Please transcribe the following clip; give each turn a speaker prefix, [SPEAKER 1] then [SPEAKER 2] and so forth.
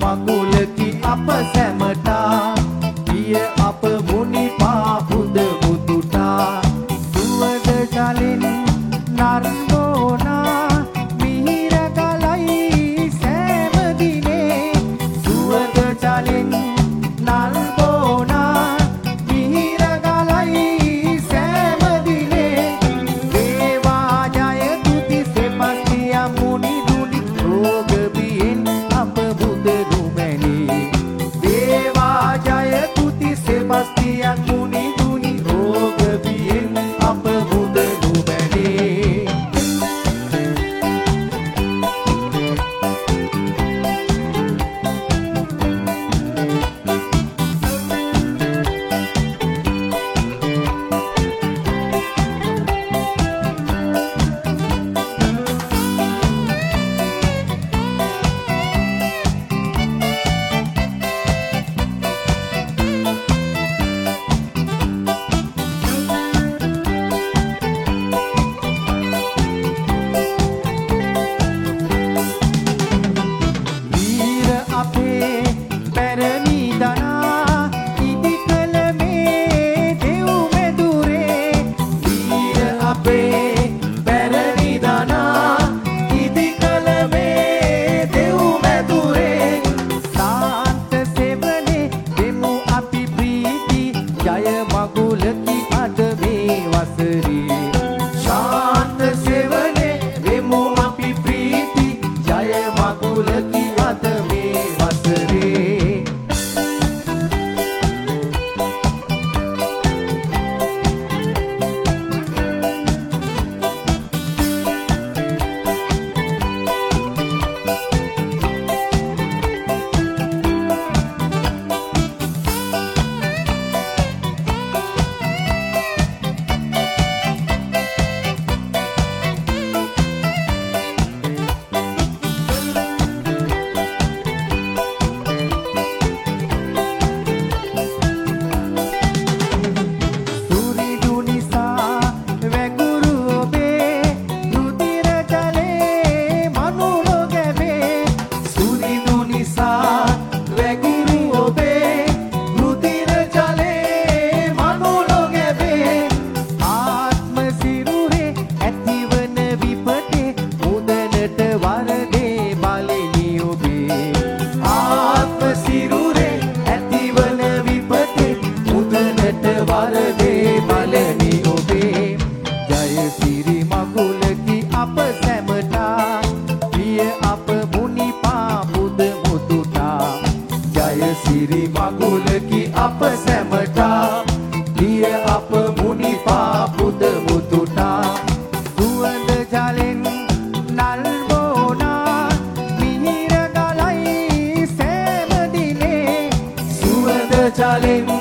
[SPEAKER 1] මගුලකි අප සැමටා පිය අප මුනි පාපුද මුතුටා සුවඳ ජලෙන් නර්තෝනා මිහිර ගලයි සෑම දිනේ සුවඳ ජලෙන් නර්තෝනා මිහිර ගලයි සෑම දිනේ දේවා ජය තුති සෙපස්තියා මුනි දුනි රෝග බියෙන් අප බුද දුමැනේ දේවා ජය තුති සෙපස්තියා මුනි දුනි රෝග බියෙන් අප බුද දුමැනේ සිරි මගුලකි අප සැමටා පිය අප මුනි පාපුද මුතුටා සුවඳ ජලෙන් නල්බෝනා මිහිර ගලයි සෑම දිනේ සුවඳ ජලෙන්